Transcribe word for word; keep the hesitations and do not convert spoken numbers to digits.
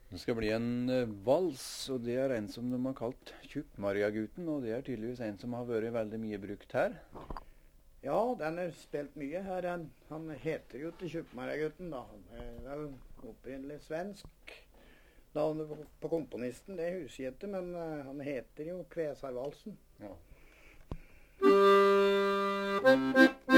Det skal bli en eh, vals, og det er en som de har kalt Tjukkmarjagutten, og det er tydeligvis en som har vært veldig mye brukt her. Ja, den er spilt mye her. Han, han heter jo til Tjukkmarjagutten, da. Han er vel opprinnelig svensk. Navnet på, på komponisten, det er husgjette, men uh, han heter jo Kvesarvalsen. Ja.